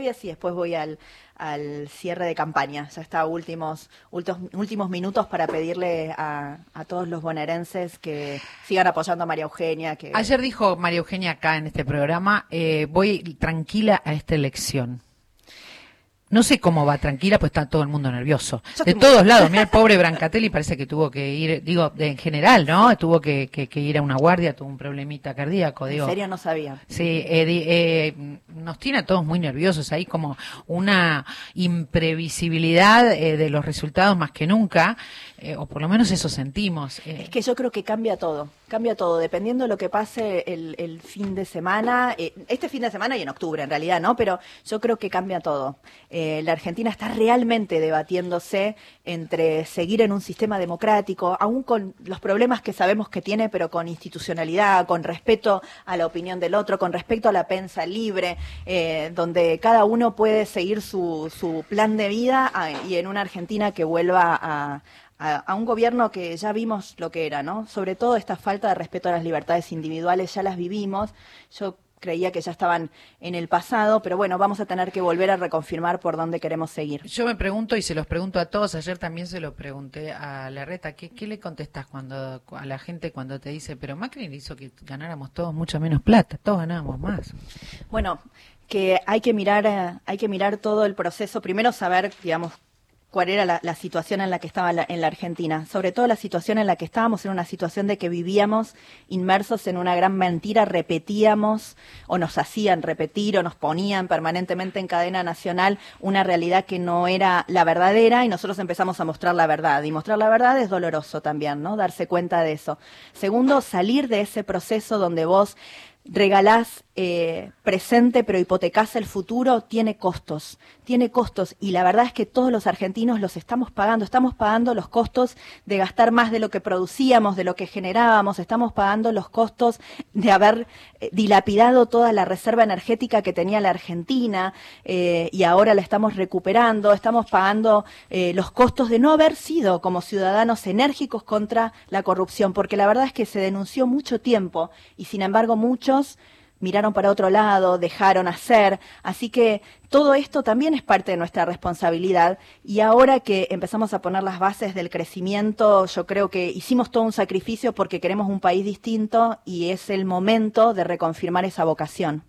Vanguardias y después voy al cierre de campaña. Ya está últimos minutos para pedirle a todos los bonaerenses que sigan apoyando a María Eugenia. Ayer dijo María Eugenia acá en este programa, voy tranquila a esta elección. No sé cómo va tranquila, pues está todo el mundo nervioso. De todos lados. Mira, el pobre Brancatelli parece que tuvo que ir, digo, en general, ¿no? Tuvo que ir a una guardia, tuvo un problemita cardíaco, digo. ¿En serio? No sabía. Sí, nos tiene a todos muy nerviosos. Hay como una imprevisibilidad de los resultados más que nunca, o por lo menos eso sentimos. Es que yo creo que cambia todo, dependiendo de lo que pase el fin de semana, este fin de semana y en octubre en realidad, ¿no? Pero yo creo que cambia todo. La Argentina está realmente debatiéndose entre seguir en un sistema democrático, aún con los problemas que sabemos que tiene, pero con institucionalidad, con respeto a la opinión del otro, con respeto a la prensa libre, donde cada uno puede seguir su plan de vida y en una Argentina que vuelva a un gobierno que ya vimos lo que era, ¿no? Sobre todo esta falta de respeto a las libertades individuales, ya las vivimos. Yo creía que ya estaban en el pasado, pero bueno, vamos a tener que volver a reconfirmar por dónde queremos seguir. Yo me pregunto, y se los pregunto a todos, ayer también se lo pregunté a Larreta, ¿qué le contestás a la gente cuando te dice, pero Macri hizo que ganáramos todos mucha menos plata, todos ganábamos más? Bueno, que hay que mirar todo el proceso, primero saber, digamos, cuál era la situación en la que estaba en la Argentina, sobre todo la situación en la que estábamos, en una situación de que vivíamos inmersos en una gran mentira, repetíamos o nos hacían repetir o nos ponían permanentemente en cadena nacional una realidad que no era la verdadera y nosotros empezamos a mostrar la verdad, y mostrar la verdad es doloroso también, ¿no? Darse cuenta de eso. Segundo, salir de ese proceso donde vos regalás presente pero hipotecás el futuro, tiene costos, y la verdad es que todos los argentinos los estamos pagando los costos de gastar más de lo que producíamos, de lo que generábamos, estamos pagando los costos de haber dilapidado toda la reserva energética que tenía la Argentina y ahora la estamos recuperando, estamos pagando los costos de no haber sido como ciudadanos enérgicos contra la corrupción, porque la verdad es que se denunció mucho tiempo y sin embargo muchos miraron para otro lado, dejaron hacer, así que todo esto también es parte de nuestra responsabilidad y ahora que empezamos a poner las bases del crecimiento, yo creo que hicimos todo un sacrificio porque queremos un país distinto y es el momento de reconfirmar esa vocación.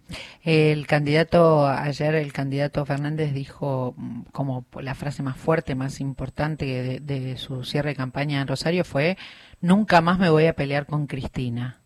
Ayer el candidato Fernández dijo como la frase más fuerte, más importante de su cierre de campaña en Rosario fue: nunca más me voy a pelear con Cristina.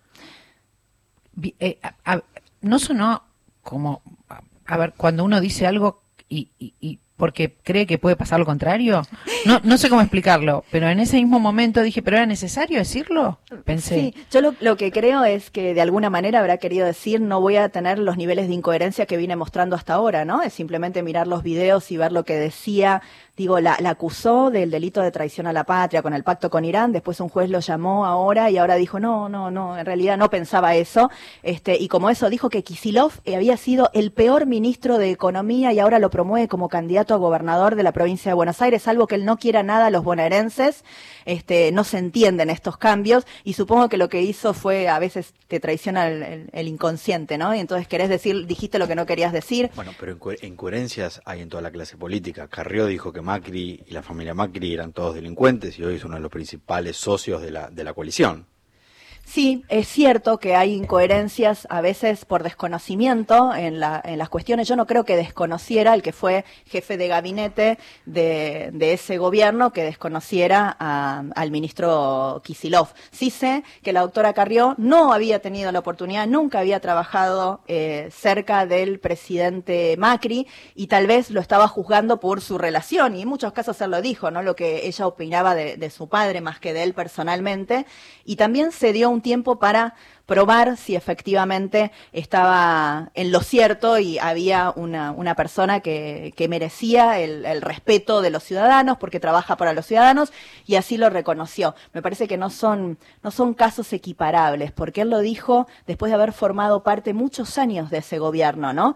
No sonó como, a ver, cuando uno dice algo y porque cree que puede pasar lo contrario, no sé cómo explicarlo, pero en ese mismo momento dije, ¿pero era necesario decirlo? Pensé. Sí, yo lo que creo es que de alguna manera habrá querido decir, no voy a tener los niveles de incoherencia que vine mostrando hasta ahora, ¿no? Es simplemente mirar los videos y ver lo que decía. Digo, la acusó del delito de traición a la patria con el pacto con Irán, después un juez lo llamó ahora y ahora dijo, no, en realidad no pensaba eso, y como eso dijo que Kicillof había sido el peor ministro de Economía y ahora lo promueve como candidato a gobernador de la provincia de Buenos Aires, algo que él no quiera nada a los bonaerenses, no se entienden estos cambios y supongo que lo que hizo fue, a veces te traiciona el inconsciente, ¿no? Y entonces dijiste lo que no querías decir. Bueno, pero incoherencias hay en toda la clase política. Carrió dijo que Macri y la familia Macri eran todos delincuentes y hoy es uno de los principales socios de la coalición. Sí, es cierto que hay incoherencias a veces por desconocimiento en las cuestiones. Yo no creo que desconociera el que fue jefe de gabinete de ese gobierno, que desconociera al ministro Kicillof. Sí sé que la doctora Carrió no había tenido la oportunidad, nunca había trabajado cerca del presidente Macri y tal vez lo estaba juzgando por su relación y en muchos casos él lo dijo, ¿no? Lo que ella opinaba de su padre más que de él personalmente, y también se dio un tiempo para probar si efectivamente estaba en lo cierto y había una persona que merecía el respeto de los ciudadanos porque trabaja para los ciudadanos y así lo reconoció. Me parece que no son casos equiparables porque él lo dijo después de haber formado parte muchos años de ese gobierno, ¿no?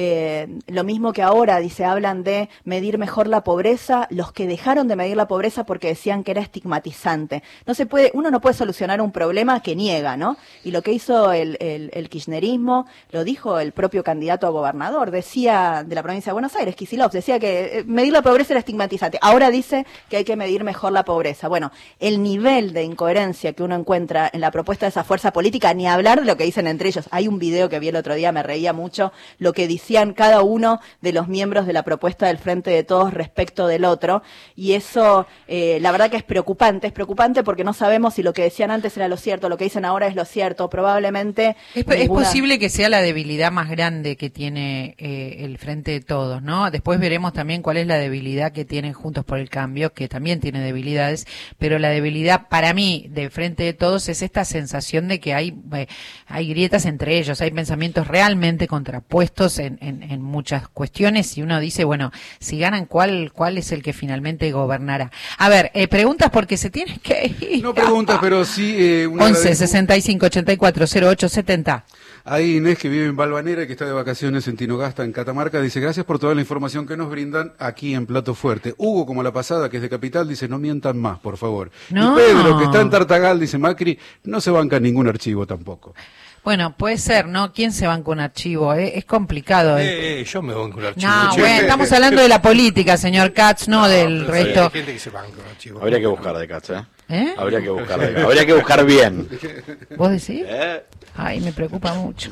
Lo mismo que ahora, hablan de medir mejor la pobreza, los que dejaron de medir la pobreza porque decían que era estigmatizante. Uno no puede solucionar un problema que niega, ¿no? Y lo lo que hizo el kirchnerismo, lo dijo el propio candidato a gobernador, decía, de la provincia de Buenos Aires, Kicillof, decía que medir la pobreza era estigmatizante. Ahora dice que hay que medir mejor la pobreza. Bueno, el nivel de incoherencia que uno encuentra en la propuesta de esa fuerza política, ni hablar de lo que dicen entre ellos. Hay un video que vi el otro día, me reía mucho, lo que decían cada uno de los miembros de la propuesta del Frente de Todos respecto del otro, y eso, la verdad que es preocupante porque no sabemos si lo que decían antes era lo cierto, lo que dicen ahora es lo cierto, probablemente... Es posible que sea la debilidad más grande que tiene el Frente de Todos, ¿no? Después veremos también cuál es la debilidad que tienen Juntos por el Cambio, que también tiene debilidades, pero la debilidad para mí del Frente de Todos es esta sensación de que hay grietas entre ellos, hay pensamientos realmente contrapuestos en muchas cuestiones, y uno dice, bueno, si ganan, ¿cuál es el que finalmente gobernará? A ver, preguntas porque se tienen que ir. No preguntas, pero sí... 11 65 84 08 70. Ahí Inés, que vive en Valvanera y que está de vacaciones en Tinogasta, en Catamarca, dice, gracias por toda la información que nos brindan aquí en Plato Fuerte. Hugo, como la pasada, que es de Capital, dice, no mientan más, por favor. No. Y Pedro, que está en Tartagal, dice, Macri, no se banca ningún archivo tampoco. Bueno, puede ser, ¿no? ¿Quién se banca un archivo? Es complicado. Yo me banco un archivo. No, bueno, estamos hablando de la política, señor Katz, no del resto. Hay gente que se banca un archivo. Habría que buscar de Katz, ¿eh? ¿Eh? Habría que buscar bien. ¿Vos decís? Ay, me preocupa mucho.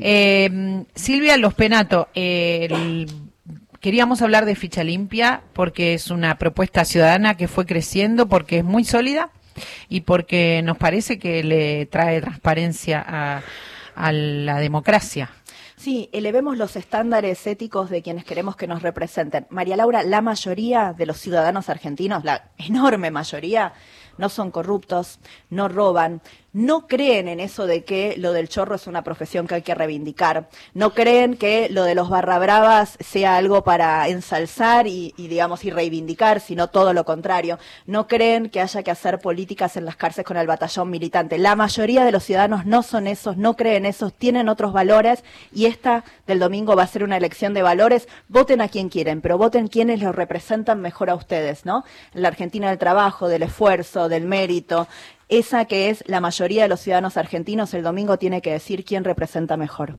Silvia Los Penato, queríamos hablar de Ficha Limpia porque es una propuesta ciudadana que fue creciendo, porque es muy sólida y porque nos parece que le trae transparencia a la democracia. Sí, elevemos los estándares éticos de quienes queremos que nos representen. María Laura, la mayoría de los ciudadanos argentinos, la enorme mayoría, no son corruptos, no roban, no creen en eso de que lo del chorro es una profesión que hay que reivindicar, no creen que lo de los barra bravas sea algo para ensalzar y digamos, y reivindicar, sino todo lo contrario, no creen que haya que hacer políticas en las cárceles con el batallón militante. La mayoría de los ciudadanos no son esos, no creen esos, tienen otros valores, y esta del domingo va a ser una elección de valores. Voten a quien quieren, pero voten quienes los representan mejor a ustedes, ¿no? La Argentina del trabajo, del esfuerzo, del mérito, esa que es la mayoría de los ciudadanos argentinos, el domingo tiene que decir quién representa mejor.